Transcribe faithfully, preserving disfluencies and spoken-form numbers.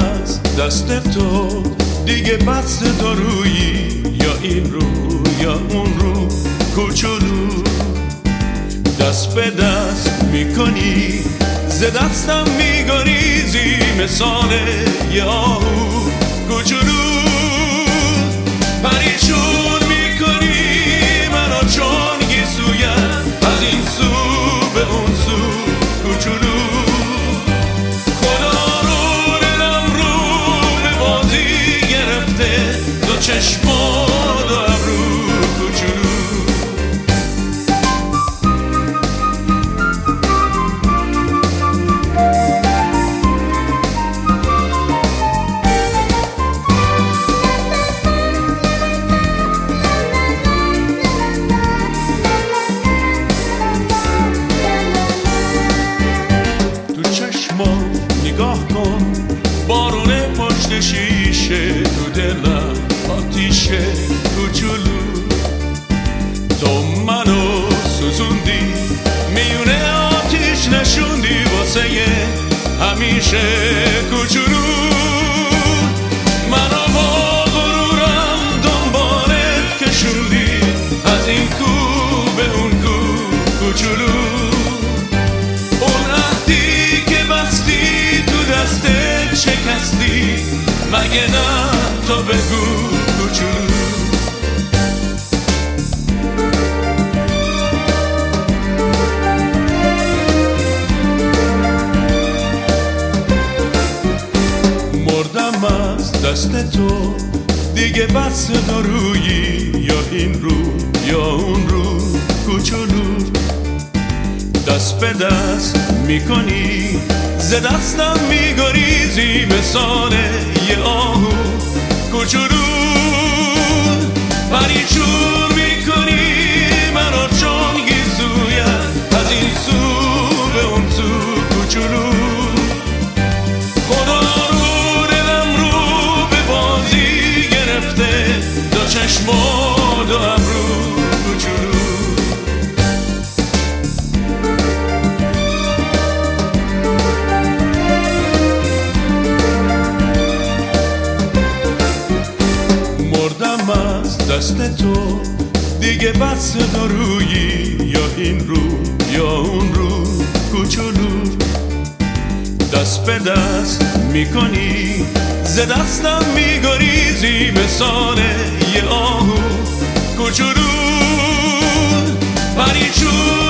از دست تو دیگه بس دارویی، یا این رو یا اون رو کوچولو دست به دست میکنی، ز دستم میگریزی مثال یه آهو کوچولو. پریشون میکنی منو چون گیسویم، از این سو به اون سو کوچولو. خدا رو دلم رو به بازی گرفته، دو چشم و دو ابرو کوچولو. نگاه کن بارون پشت شیشه، تو دلم آتیشه کوچولو. تو منو سوزوندی میونه آتیش نشوندی واسه همیشه کوچولو. منو با غرورم دنبالت کشوندی، از این کو به اون کو کوچولو. دستت شکستی مگه نه؟ تو بگو کوچولو. مردم از دست تو دیگه بس دارویی، یا این رو یا اون رو کوچولو دست به دست میکنی، ز دستم میگریزی مثال یه آهو کوچولو. پریشون میکنی منو چون گیزویم، از این سو به اون سو کوچولو. خدا رو دلم رو به بازی گرفته، دو چشم و دو ابرو کوچولو. از دست تو دیگه بس دارویی، یا این رو یا اون رو کوچولو دست به دست میکنی، ز دستم میگریزی مثال یه آهو کوچولو. پریشون